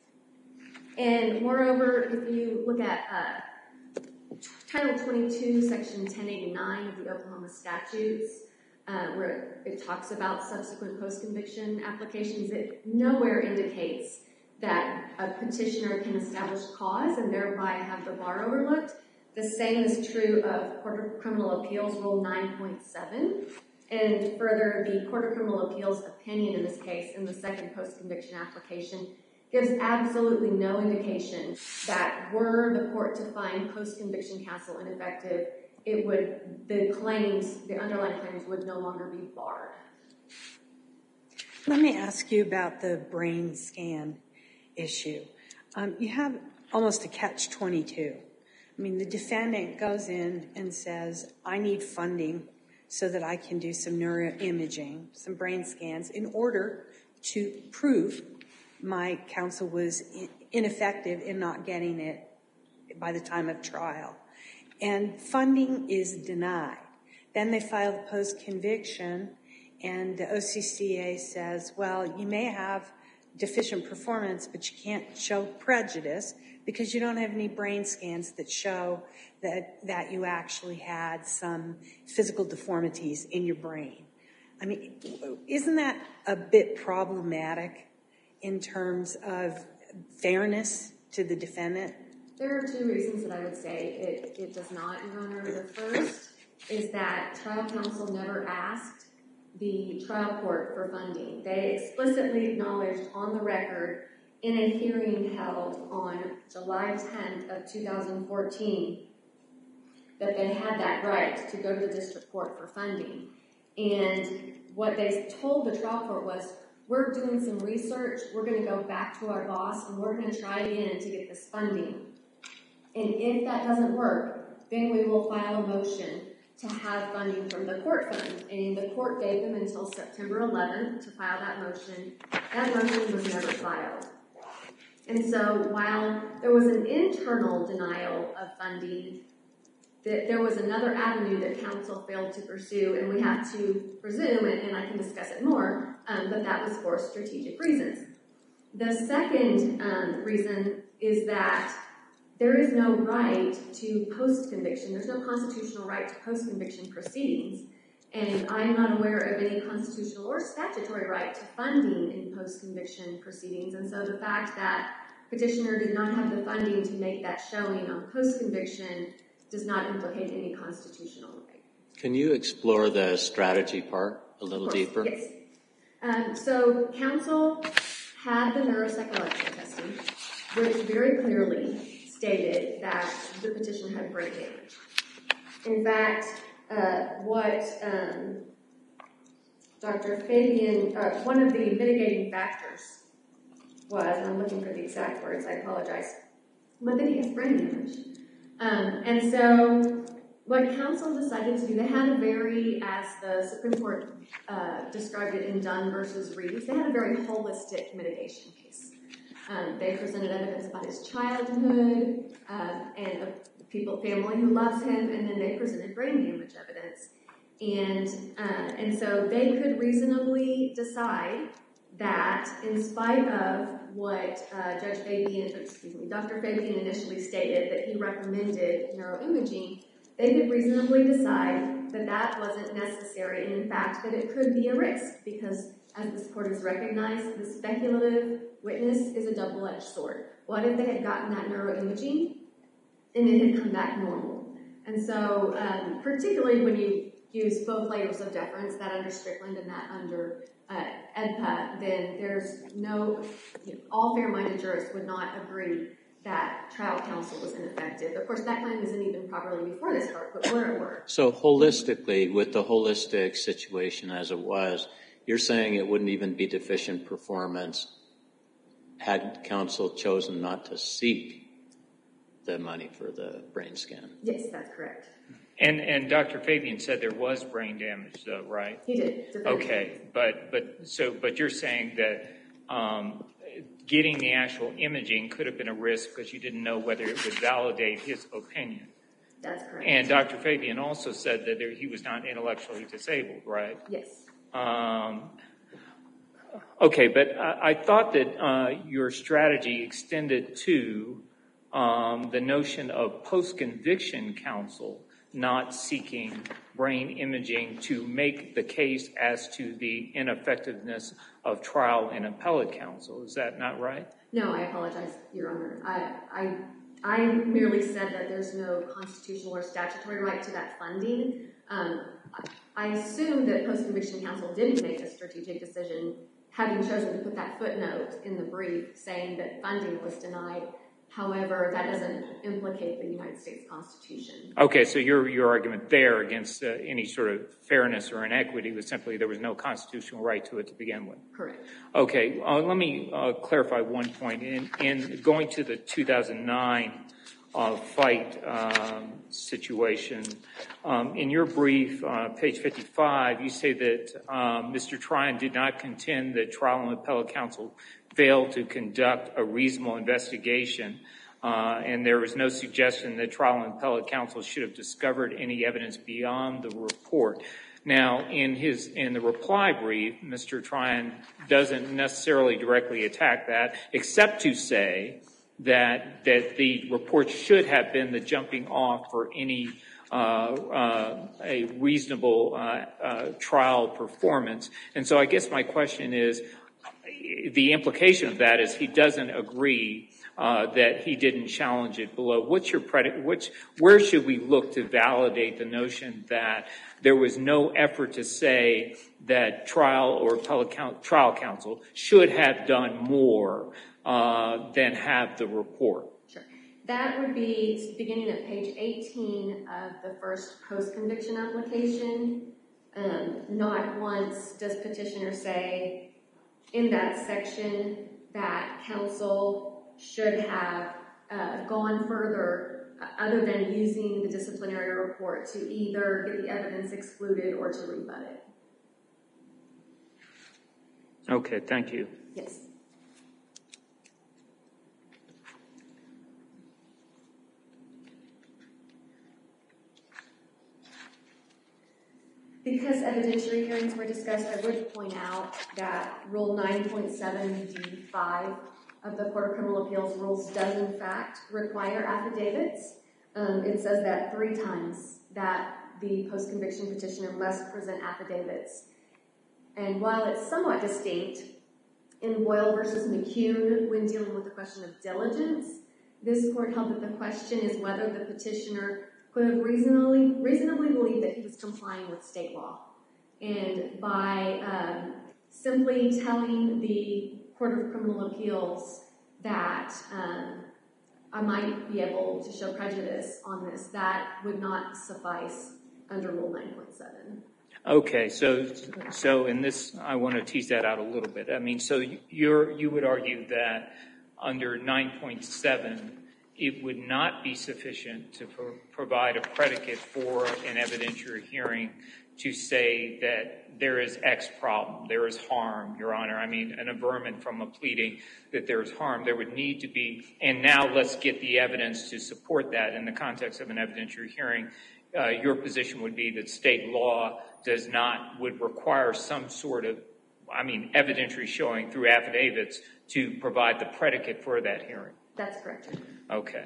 And moreover, if you look at Title 22, Section 1089 of the Oklahoma statutes, where it talks about subsequent post-conviction applications, it nowhere indicates that a petitioner can establish cause and thereby have the bar overlooked. The same is true of Court of Criminal Appeals Rule 9.7. And further, the Court of Criminal Appeals opinion in this case, in the second post-conviction application, gives absolutely no indication that were the court to find post-conviction counsel ineffective, the underlying claims would no longer be barred. Let me ask you about the brain scan issue. You have almost a catch-22. I mean, the defendant goes in and says, I need funding so that I can do some neuroimaging, some brain scans, in order to prove my counsel was ineffective in not getting it by the time of trial. And funding is denied. Then they file the post-conviction, and the OCCA says, well, you may have deficient performance, but you can't show prejudice because you don't have any brain scans that show that you actually had some physical deformities in your brain. I mean, isn't that a bit problematic in terms of fairness to the defendant? There are two reasons that I would say it does not, Your Honor. The first is that trial counsel never asked the trial court for funding. They explicitly acknowledged on the record in a hearing held on July 10th of 2014 that they had that right to go to the district court for funding. And what they told the trial court was, we're doing some research, we're going to go back to our boss, and we're going to try again to get this funding. And if that doesn't work, then we will file a motion to have funding from the court fund. And the court gave them until September 11th to file that motion. That motion was never filed. And so while there was an internal denial of funding, there was another avenue that counsel failed to pursue, and we have to presume, and I can discuss it more, but that was for strategic reasons. The second reason is that there is no right to post-conviction. There's no constitutional right to post-conviction proceedings, and I'm not aware of any constitutional or statutory right to funding in post-conviction proceedings. And so the fact that petitioner did not have the funding to make that showing on post-conviction does not implicate any constitutional right. Can you explore the strategy part a little deeper? Yes. So counsel had the neuropsychological testing, which very clearly stated that the petitioner had brain damage. In fact, what Dr. Fabian, one of the mitigating factors was, and I'm looking for the exact words, I apologize, but that he has brain damage. And so what counsel decided to do, they had a very, as the Supreme Court described it in Dunn versus Reeves, they had a very holistic mitigation case. They presented evidence about his childhood and a family who loves him, and then they presented brain damage evidence. And so they could reasonably decide that in spite of what Dr. Fabian initially stated, that he recommended neuroimaging, they could reasonably decide that that wasn't necessary, and in fact that it could be a risk, because as this court has recognized, the speculative witness is a double-edged sword. What if they had gotten that neuroimaging and it had come back normal? And so particularly when you use both layers of deference, that under Strickland and that under EDPA, then there's no, all fair-minded jurists would not agree that trial counsel was ineffective. Of course, that claim isn't even properly before this court, but where it were. So holistically, with the holistic situation as it was, you're saying it wouldn't even be deficient performance had counsel chosen not to seek the money for the brain scan? Yes, that's correct. And Dr. Fabian said there was brain damage, though, right? He did. Okay, but you're saying that getting the actual imaging could have been a risk because you didn't know whether it would validate his opinion. That's correct. And Dr. Fabian also said that he was not intellectually disabled, right? Yes. Okay, but I thought that your strategy extended to the notion of post-conviction counsel not seeking brain imaging to make the case as to the ineffectiveness of trial and appellate counsel. Is that not right? No, I apologize, Your Honor. I merely said that there's no constitutional or statutory right to that funding. I assume that post-conviction counsel didn't make a strategic decision, having chosen to put that footnote in the brief saying that funding was denied. However, that doesn't implicate the United States Constitution. Okay, so your argument there against any sort of fairness or inequity was simply there was no constitutional right to it to begin with. Correct. Okay, let me clarify one point. In going to the 2009 fight situation, in your brief, page 55, you say that Mr. Tryon did not contend that trial and appellate counsel failed to conduct a reasonable investigation, and there was no suggestion that trial and appellate counsel should have discovered any evidence beyond the report. Now, in the reply brief, Mr. Tryon doesn't necessarily directly attack that, except to say that the report should have been the jumping off for any a reasonable trial performance. And so I guess my question is, the implication of that is he doesn't agree that he didn't challenge it below. Where should we look to validate the notion that there was no effort to say that trial or trial counsel should have done more than have the report? Sure. That would be beginning at page 18 of the first post-conviction application. Not once does petitioner say in that section that counsel should have gone further other than using the disciplinary report to either get the evidence excluded or to rebut it. Okay, thank you. Yes. Because evidentiary hearings were discussed, I would point out that Rule 9.7D5 of the Court of Criminal Appeals rules does, in fact, require affidavits. It says that 3 times that the post-conviction petitioner must present affidavits. And while it's somewhat distinct, in Boyle v. McCune, when dealing with the question of diligence, this court held that the question is whether the petitioner could have reasonably believed that he was complying with state law. And by simply telling the Court of Criminal Appeals that I might be able to show prejudice on this, that would not suffice under Rule 9.7. Okay, so in this, I want to tease that out a little bit. I mean, so you would argue that under 9.7, it would not be sufficient to provide a predicate for an evidentiary hearing to say that there is X problem, there is harm, Your Honor. I mean, an averment from a pleading that there is harm. There would need to be, and now let's get the evidence to support that in the context of an evidentiary hearing. Your position would be that state law would require some sort of, evidentiary showing through affidavits to provide the predicate for that hearing. That's correct. Okay.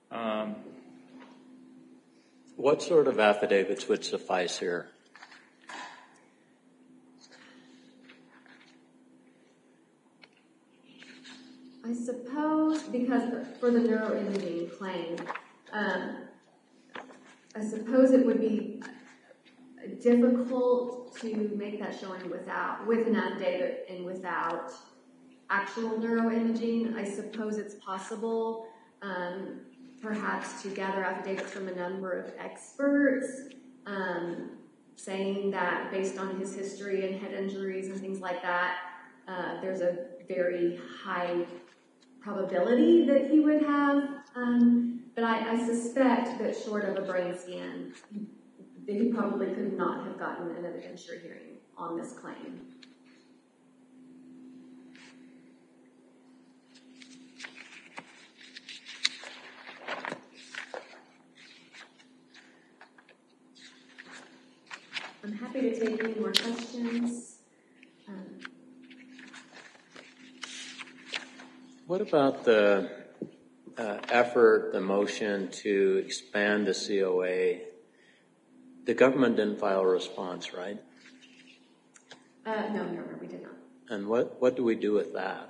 What sort of affidavits would suffice here? I suppose, because for the neuroimaging claim, I suppose it would be difficult to make that showing with an affidavit and without actual neuroimaging. I suppose it's possible, perhaps, to gather affidavits from a number of experts saying that based on his history and head injuries and things like that, there's a very high probability that he would have. But I suspect that short of a brain scan, that he probably could not have gotten an evidentiary hearing on this claim. I'm happy to take any more questions. What about the effort, the motion to expand the COA? The government didn't file a response, right? No, we did not. And what do we do with that?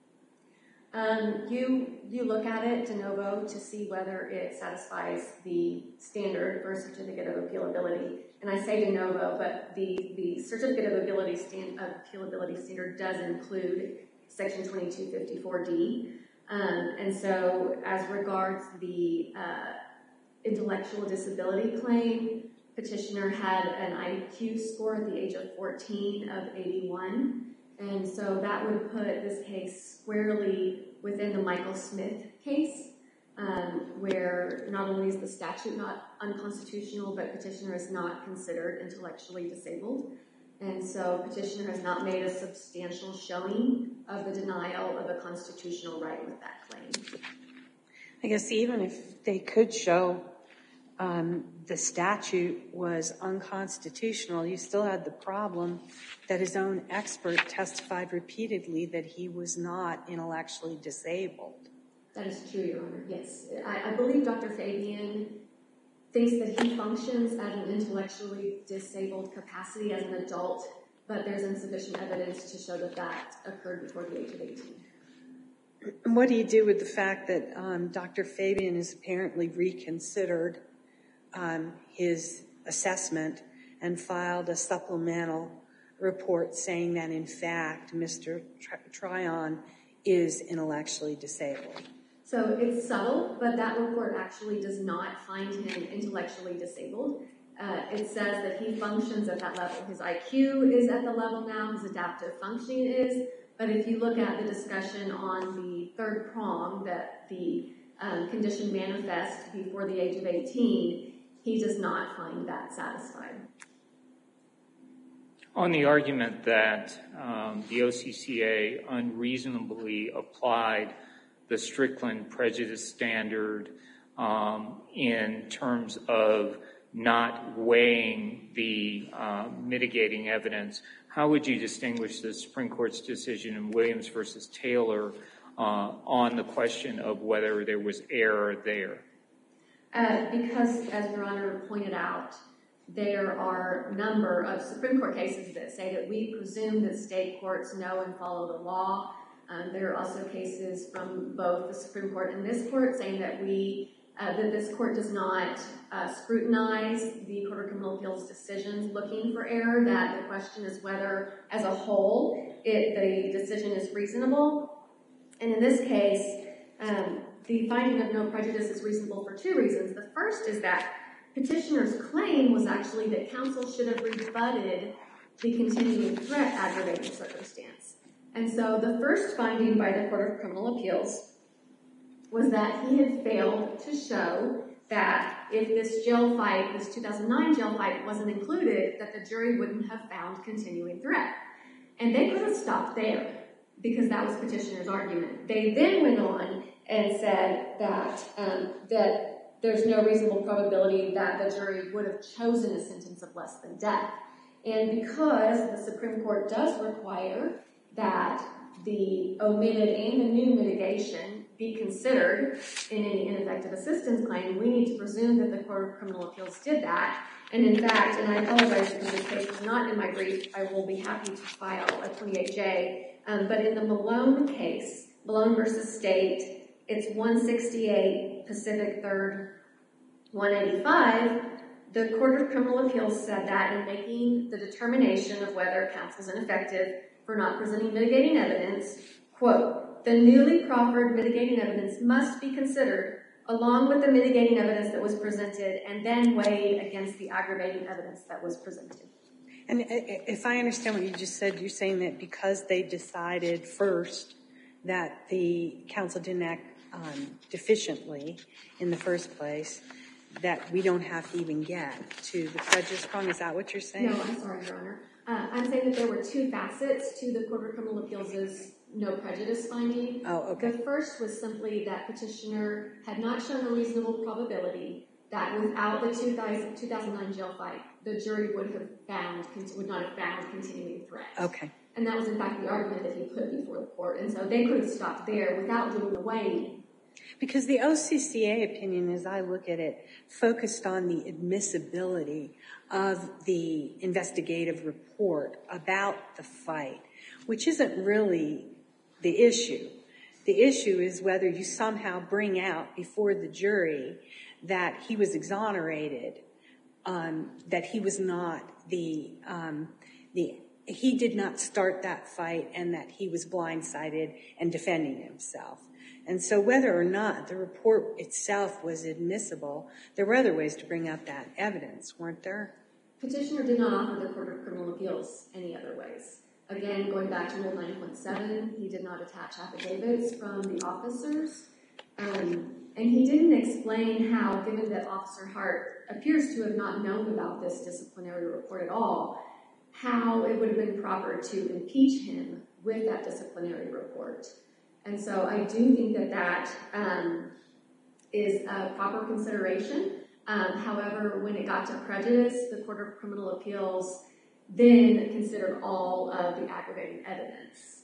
You look at it de novo to see whether it satisfies the standard for a certificate of appealability. And I say de novo, but the certificate of appealability standard does include Section 2254D. And so as regards the intellectual disability claim, petitioner had an IQ score at the age of 14 of 81. And so that would put this case squarely within the Michael Smith case, where not only is the statute not unconstitutional, but petitioner is not considered intellectually disabled. And so petitioner has not made a substantial showing of the denial of a constitutional right with that claim. I guess even if they could show the statute was unconstitutional, you still had the problem that his own expert testified repeatedly that he was not intellectually disabled. That is true, Your Honor, yes. I believe Dr. Fabian thinks that he functions at an intellectually disabled capacity as an adult, but there's insufficient evidence to show that that occurred before the age of 18. What do you do with the fact that Dr. Fabian has apparently reconsidered his assessment and filed a supplemental report saying that, in fact, Mr. Tryon is intellectually disabled? So it's subtle, but that report actually does not find him intellectually disabled. It says that he functions at that level. His IQ is at the level now, his adaptive functioning is, but if you look at the discussion on the third prong that the condition manifests before the age of 18, he does not find that satisfied. On the argument that the OCCA unreasonably applied the Strickland prejudice standard in terms of not weighing the mitigating evidence, how would you distinguish the Supreme Court's decision in Williams versus Taylor on the question of whether there was error there? Because, as Your Honor pointed out, there are a number of Supreme Court cases that say that we presume that state courts know and follow the law. There are also cases from both the Supreme Court and this court saying that that this court does not scrutinize the Court of Criminal Appeals decisions looking for error, that the question is whether, as a whole, the decision is reasonable. And in this case, the finding of no prejudice is reasonable for two reasons. The first is that petitioner's claim was actually that counsel should have rebutted the continuing threat aggravating circumstance. And so the first finding by the Court of Criminal Appeals was that he had failed to show that if this jail fight, this 2009 jail fight, wasn't included, that the jury wouldn't have found continuing threat. And they could have stopped there because that was petitioner's argument. They then went on and said that there's no reasonable probability that the jury would have chosen a sentence of less than death. And because the Supreme Court does require that the omitted and the new mitigation be considered in any ineffective assistance claim, we need to presume that the Court of Criminal Appeals did that. And in fact, and I apologize if this case is not in my brief, I will be happy to file a 28J. But in the Malone case, Malone versus State, it's 168 Pacific 3rd, 185. The Court of Criminal Appeals said that in making the determination of whether counsel's ineffective for not presenting mitigating evidence, quote, the newly proffered mitigating evidence must be considered along with the mitigating evidence that was presented and then weighed against the aggravating evidence that was presented. And if I understand what you just said, you're saying that because they decided first that the counsel didn't act deficiently in the first place, that we don't have to even get to the prejudice prong. Is that what you're saying? No, I'm sorry, Your Honor. I'm saying that there were two facets to the Court of Criminal Appeals' no prejudice finding. Oh, okay. The first was simply that petitioner had not shown a reasonable probability that without the 2009 jail fight, the jury would not have found continuing threat. Okay. And that was, in fact, the argument that he put before the court. And so they could have stopped there without doing the weighing. Because the OCCA opinion, as I look at it, focused on the admissibility of the investigative report about the fight, which isn't really the issue. The issue is whether you somehow bring out before the jury that he was exonerated, that he was not he did not start that fight, and that he was blindsided and defending himself. And so whether or not the report itself was admissible, there were other ways to bring up that evidence, weren't there? Petitioner did not offer the Court of Criminal Appeals any other ways. Again, going back to Rule 9.7, he did not attach affidavits from the officers. And he didn't explain how, given that Officer Hart appears to have not known about this disciplinary report at all, how it would have been proper to impeach him with that disciplinary report. And so I do think that is a proper consideration. However, when it got to prejudice, the Court of Criminal Appeals then considered all of the aggravating evidence.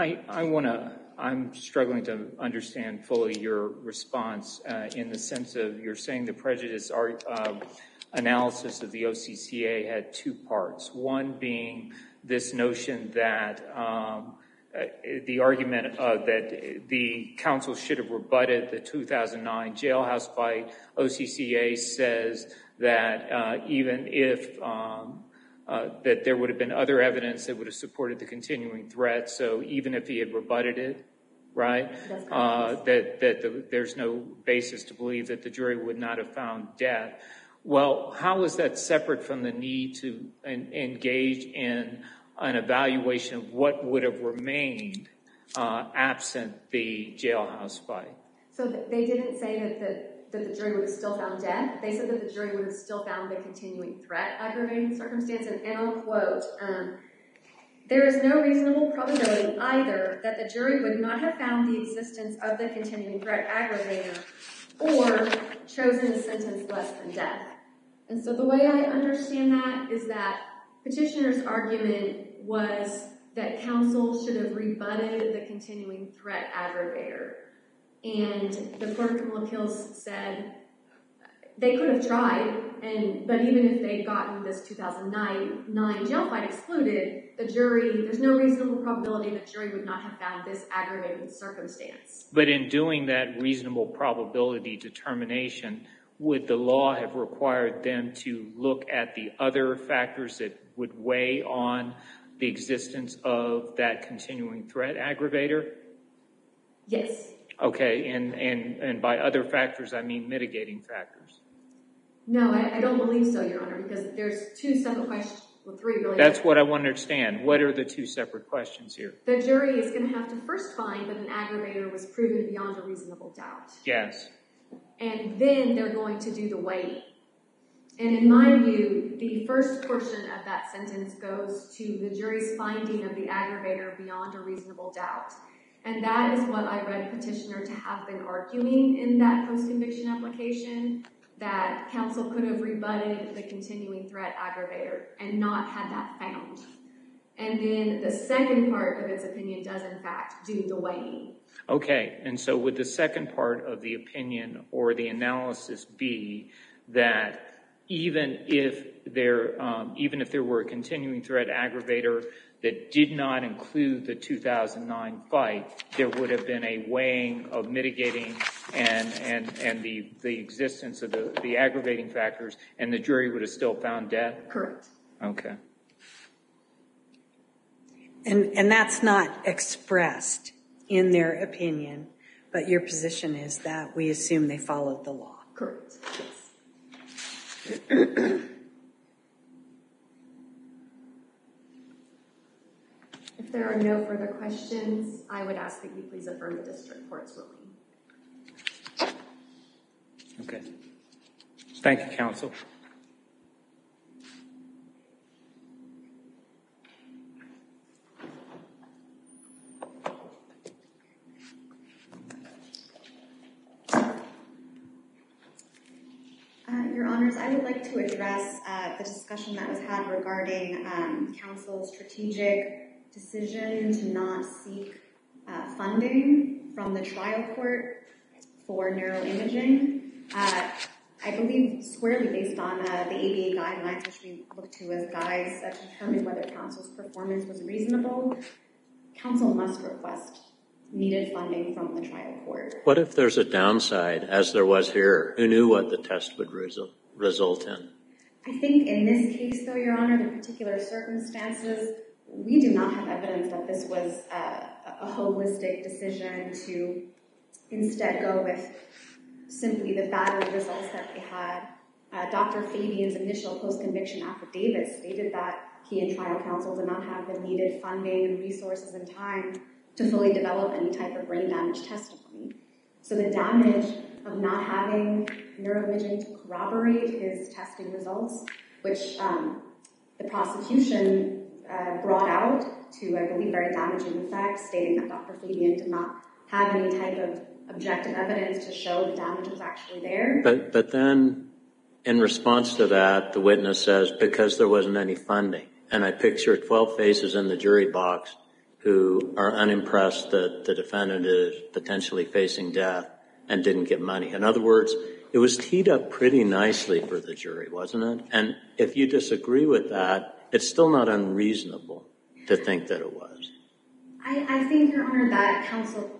I'm struggling to understand fully your response in the sense of you're saying the prejudice analysis of the OCCA had two parts. One being this notion that the argument that the counsel should have rebutted the 2009 jailhouse fight. OCCA says that even if that there would have been other evidence that would have supported the continuing threat, so even if he had rebutted it, right, that there's no basis to believe that the jury would not have found death. Well, how is that separate from the need to engage in an evaluation of what would have remained absent the jailhouse fight? So they didn't say that the jury would have still found death. They said that the jury would have still found the continuing threat aggravating circumstance. And I'll quote, there is no reasonable probability either that the jury would not have found the existence of the continuing threat aggravator or chosen a sentence less than death. And so the way I understand that is that petitioner's argument was that counsel should have rebutted the continuing threat aggravator. And the Court of Criminal Appeals said they could have tried, but even if they'd gotten this 2009 jail fight excluded, the jury, there's no reasonable probability the jury would not have found this aggravating circumstance. But in doing that reasonable probability determination, would the law have required them to look at the other factors that would weigh on the existence of that continuing threat aggravator? Yes. Okay, and by other factors, I mean mitigating factors. No, I don't believe so, Your Honor, because there's two separate questions, well, three really. That's what I want to understand. What are the two separate questions here? The jury is going to have to first find that an aggravator was proven beyond a reasonable doubt. Yes. And then they're going to do the weighting. And in my view, the first portion of that sentence goes to the jury's finding of the aggravator beyond a reasonable doubt. And that is what I read petitioner to have been arguing in that post-conviction application, that counsel could have rebutted the continuing threat aggravator and not had that found. And then the second part of its opinion does, in fact, do the weighing. Okay, and so would the second part of the opinion or the analysis be that even if there were a continuing threat aggravator that did not include the 2009 fight, there would have been a weighing of mitigating and the existence of the aggravating factors, and the jury would have still found death? Correct. Okay. And that's not expressed in their opinion, but your position is that we assume they followed the law. Correct, yes. If there are no further questions, I would ask that you please affirm the district court's ruling. Okay. Thank you, counsel. Your Honors, I would like to address the discussion that was had regarding counsel's strategic decision to not seek funding from the trial court for neuroimaging. I believe squarely based on the ABA guidelines, which we look to as guides that determine whether counsel's performance was reasonable, counsel must request needed funding from the trial court. What if there's a downside, as there was here? Who knew what the test would result in? I think in this case, though, Your Honor, the particular circumstances, we do not have evidence that this was a holistic decision to instead go with simply the battery results that they had. Dr. Fabian's initial post-conviction affidavit stated that he and trial counsel did not have the needed funding and resources and time to fully develop any type of brain damage testimony. So the damage of not having neuroimaging to corroborate his testing results, which the prosecution brought out to, I believe, very damaging effect, stating that Dr. Fabian did not have any type of objective evidence to show the damage was actually there. But then, in response to that, the witness says, because there wasn't any funding. And I picture 12 faces in the jury box who are unimpressed that the defendant is potentially facing death and didn't get money. In other words, it was teed up pretty nicely for the jury, wasn't it? And if you disagree with that, it's still not unreasonable to think that it was. I think, Your Honor, that counsel,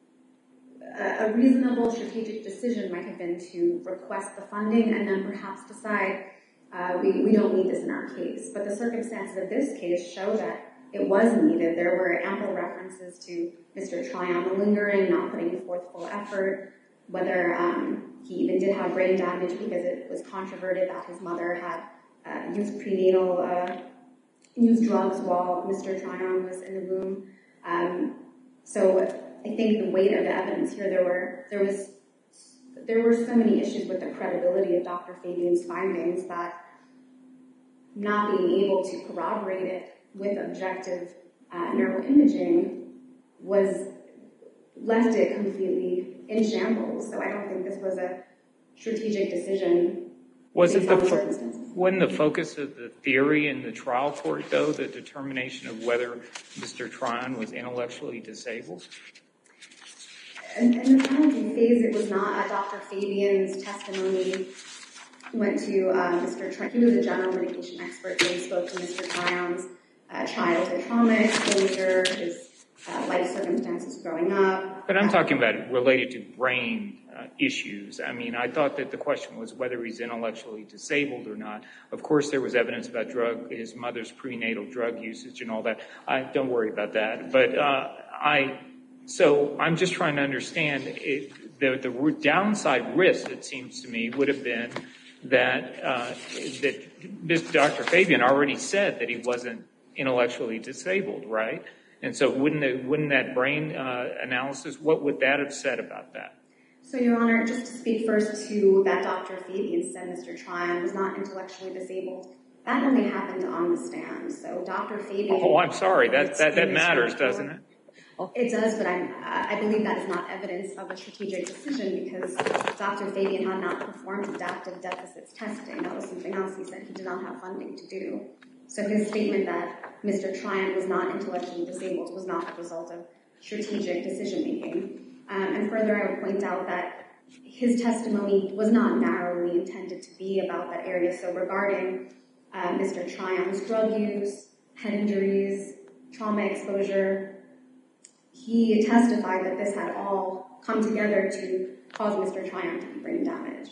a reasonable strategic decision might have been to request the funding and then perhaps decide we don't need this in our case. But the circumstances of this case show that it was needed. There were ample references to Mr. Tryon malingering, not putting forth full effort, whether he even did have brain damage because it was controverted that his mother had used prenatal, used drugs while Mr. Tryon was in the womb. So I think the weight of the evidence here, there were so many issues with the credibility of Dr. Fabian's findings that not being able to corroborate it with objective neuroimaging left it completely in shambles. So I don't think this was a strategic decision Wasn't the focus of the theory in the trial court, though, the determination of whether Mr. Tryon was intellectually disabled? In the penalty phase, it was not. Dr. Fabian's testimony went to Mr. Tryon. He was a general medication expert, so he spoke to Mr. Tryon's childhood trauma exposure, his life circumstances growing up. But I'm talking about related to brain issues. I mean, I thought that the question was whether he's intellectually disabled or not. Of course, there was evidence about his mother's prenatal drug usage and all that. Don't worry about that. But so I'm just trying to understand the downside risk, it seems to me, would have been that Dr. Fabian already said that he wasn't intellectually disabled, right? And so wouldn't that brain analysis, what would that have said about that? So, Your Honor, just to speak first to that Dr. Fabian said Mr. Tryon was not intellectually disabled, that only happened on the stand. So Dr. Fabian... Oh, I'm sorry. That matters, doesn't it? It does, but I believe that is not evidence of a strategic decision because Dr. Fabian had not performed adaptive deficits testing. That was something else he said he did not have funding to do. So his statement that Mr. Tryon was not intellectually disabled was not the result of strategic decision-making. And further, I would point out that his testimony was not narrowly intended to be about that area. So regarding Mr. Tryon's drug use, head injuries, trauma exposure, he testified that this had all come together to cause Mr. Tryon to be brain damaged.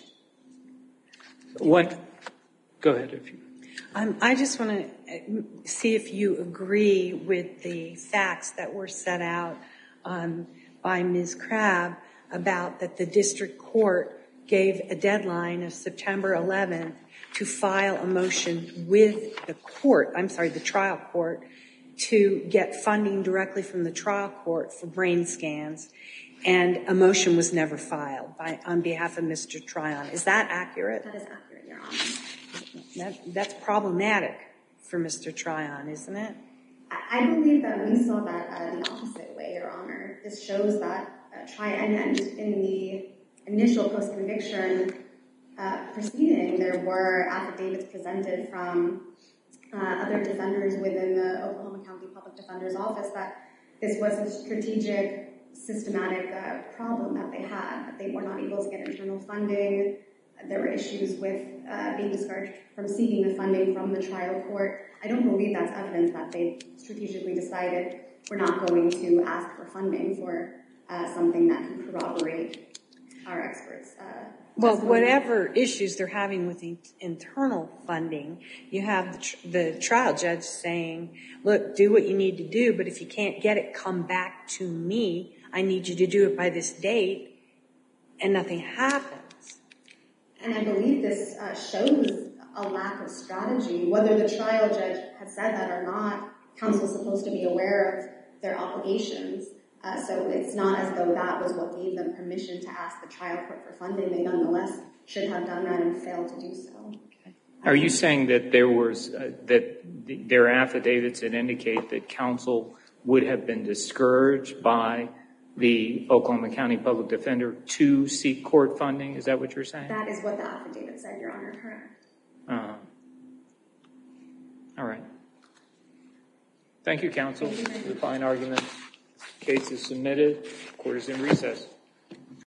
Go ahead. I just want to see if you agree with the facts that were set out by Ms. Crabb about that the district court gave a deadline of September 11th to file a motion with the trial court, to get funding directly from the trial court for brain scans, and a motion was never filed on behalf of Mr. Tryon. Is that accurate? That is accurate, Your Honor. That's problematic for Mr. Tryon, isn't it? I believe that we saw that the opposite way, Your Honor. This shows that Tryon, and in the initial post-conviction proceeding, there were affidavits presented from other defenders within the Oklahoma County Public Defender's Office that this was a strategic, systematic problem that they had, that they were not able to get internal funding. There were issues with being discouraged from seeking the funding from the trial court. I don't believe that's evidence that they strategically decided we're not going to ask for funding for something that can corroborate our experts' Well, whatever issues they're having with the internal funding, you have the trial judge saying, look, do what you need to do, but if you can't get it, come back to me. I need you to do it by this date, and nothing happens. And I believe this shows a lack of strategy. Whether the trial judge had said that or not, counsel's supposed to be aware of their obligations. So it's not as though that was what gave them permission to ask the trial court for funding. They nonetheless should have done that and failed to do so. Are you saying that there are affidavits that indicate that counsel would have been discouraged by the Oklahoma County Public Defender to seek court funding? Is that what you're saying? That is what the affidavit said, Your Honor. Correct. All right. Thank you, counsel. The fine argument. Case is submitted. Court is in recess.